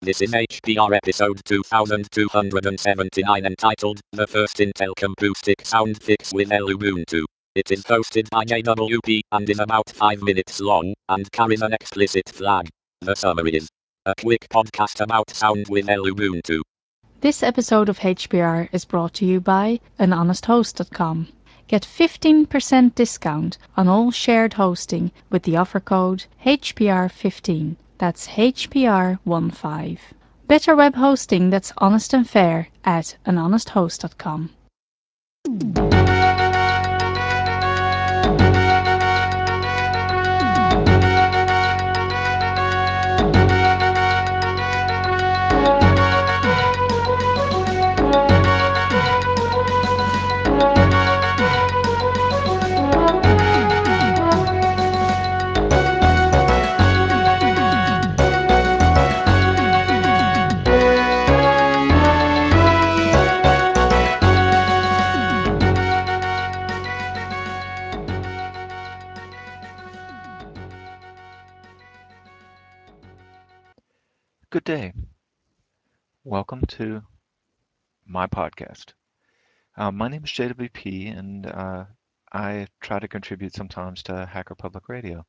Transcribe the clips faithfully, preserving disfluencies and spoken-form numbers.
This is H P R episode two thousand two hundred seventy-nine entitled The First Intel Acoustic Sound Fix with Ubuntu. It is hosted by J W P and is about five minutes long and carries an explicit flag. The summary is a quick podcast about sound with Ubuntu. This episode of H P R is brought to you by an honest host dot com. Get fifteen percent discount on all shared hosting with the offer code H P R fifteen. That's H P R fifteen. Better web hosting that's honest and fair at an honest host dot com. Good day. Welcome to my podcast. Uh, my name is J W P, and uh, I try to contribute sometimes to Hacker Public Radio.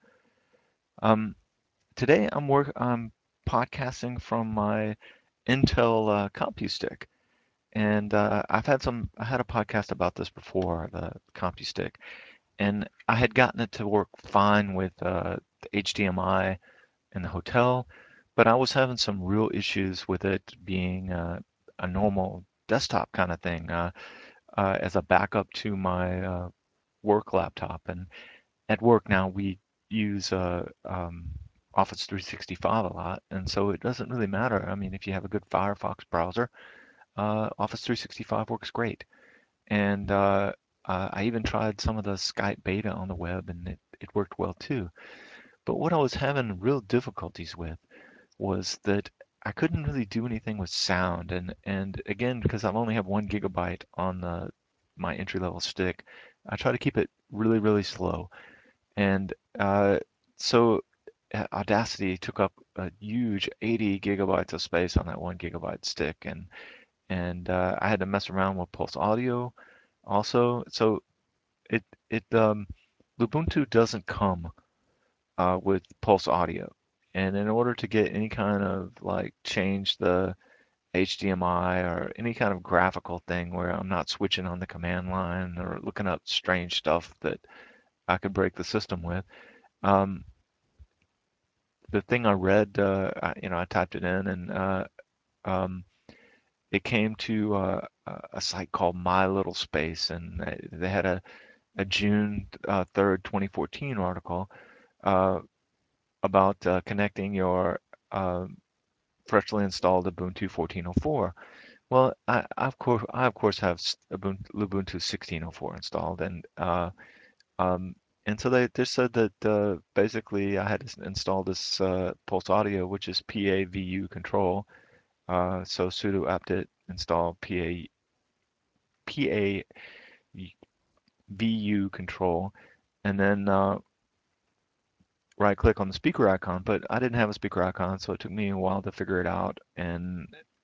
Um, today, I'm work I'm podcasting from my Intel uh, CompuStick, and uh, I've had some. I had a podcast about this before, the CompuStick, and I had gotten it to work fine with uh, the H D M I in the hotel, but I was having some real issues with it being uh, a normal desktop kind of thing uh, uh, as a backup to my uh, work laptop. And at work now, we use uh, um, Office three sixty-five a lot, and so it doesn't really matter. I mean, if you have a good Firefox browser, uh, Office three sixty-five works great. And uh, uh, I even tried some of the Skype beta on the web, and it, it worked well too. But what I was having real difficulties with was that I couldn't really do anything with sound. And and again, because I only have one gigabyte on the my entry level stick, I try to keep it really, really slow. And uh, so uh, Audacity took up a huge eighty gigabytes of space on that one gigabyte stick, and and uh, I had to mess around with Pulse Audio also. So it it um, Lubuntu doesn't come uh, with Pulse Audio. And in order to get any kind of like change the H D M I or any kind of graphical thing where I'm not switching on the command line or looking up strange stuff that I could break the system with, um, the thing I read, uh, I, you know, I typed it in and uh, um, it came to uh, a a site called My Little Space, and they they had a, a June uh, third, twenty fourteen article uh, about uh, connecting your uh, freshly installed Ubuntu fourteen oh four. Well, I, I of course I of course have s- Ubuntu, Ubuntu sixteen oh four installed, and uh, um, and so they they said that uh, basically I had to s- install this uh, Pulse Audio, which is P A V U control. Uh, so sudo apt-get install P A P A V U control, and then uh, right click on the speaker icon. But I didn't have a speaker icon, so it took me a while to figure it out, and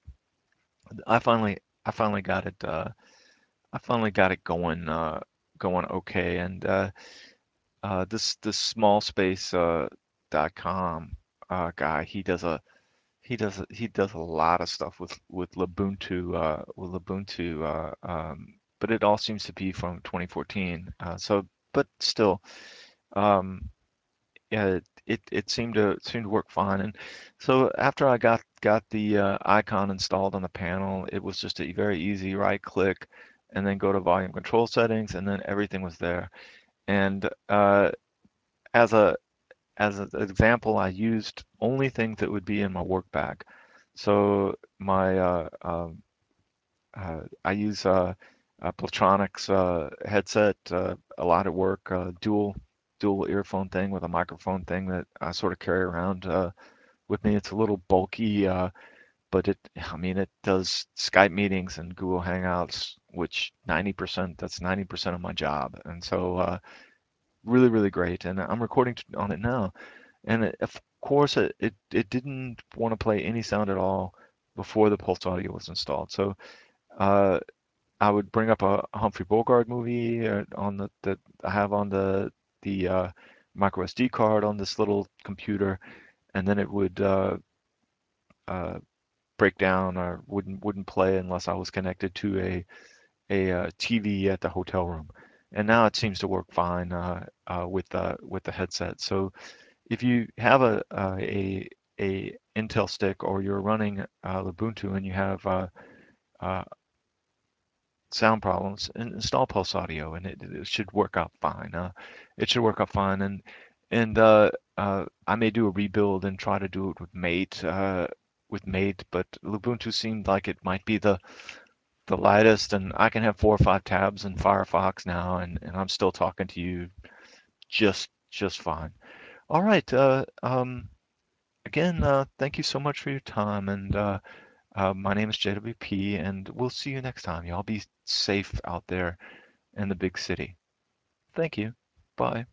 I finally I finally got it. Uh, I finally got it going uh, going okay. And uh, uh, this this small space uh, dot com uh, guy, he does a he does a, he does a lot of stuff with with Lubuntu uh, with Lubuntu, uh, um, but it all seems to be from twenty fourteen. Uh, so, but still, um, yeah, it it seemed to seemed to work fine. And so after I got got the uh, icon installed on the panel, it was just a very easy right click and then go to volume control settings, and then everything was there. And uh, as a as an example, I used only things that would be in my work bag. So my uh, um, uh, I use uh, a Plantronics uh, headset uh, a lot at work, uh, dual dual earphone thing with a microphone thing that I sort of carry around uh, with me. It's a little bulky, uh, but it I mean it does Skype meetings and Google Hangouts, which ninety percent that's ninety percent of my job, and so uh, really really great. And I'm recording on it now. And it, of course, it, it, it didn't want to play any sound at all before the Pulse Audio was installed. So uh, I would bring up a Humphrey Bogart movie uh, on the that I have on the the uh, micro S D card on this little computer, and then it would uh, uh, break down or wouldn't wouldn't play unless I was connected to a a uh, T V at the hotel room. And now it seems to work fine uh, uh, with the with the headset. So if you have a uh, a a Intel stick or you're running uh, Ubuntu and you have uh, uh, sound problems, in- install Pulse Audio and it, it should work out fine. Uh, it should work out fine. And and uh, uh, I may do a rebuild and try to do it with Mate uh, with Mate, but Ubuntu seemed like it might be the the lightest, and I can have four or five tabs in Firefox now, and, and I'm still talking to you just just fine. All right. Uh, um, again, uh, thank you so much for your time, and uh, uh, my name is J W P, and we'll see you next time. Y'all be safe out there in the big city. Thank you. Bye.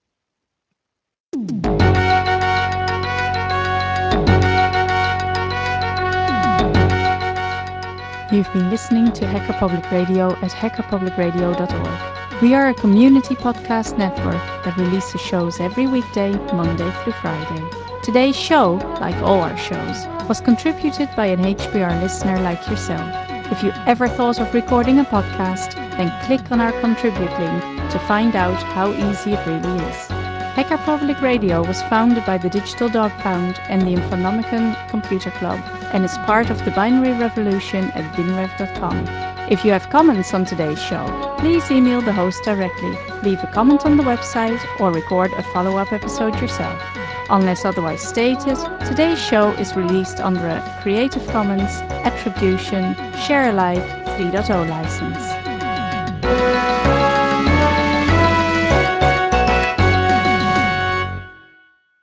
You've been listening to Hacker Public Radio at hacker public radio dot org. We are a community podcast network that releases shows every weekday, Monday through Friday. Today's show, like all our shows, was contributed by an H P R listener like yourself. If you ever thought of recording a podcast, then click on our contribute link to find out how easy it really is. Hacker Public Radio was founded by the Digital Dog Pound and the Infonomicon Computer Club and is part of the Binary Revolution at binrev dot com. If you have comments on today's show, please email the host directly, leave a comment on the website, or record a follow-up episode yourself. Unless otherwise stated, today's show is released under a Creative Commons Attribution Share Alike three point oh license.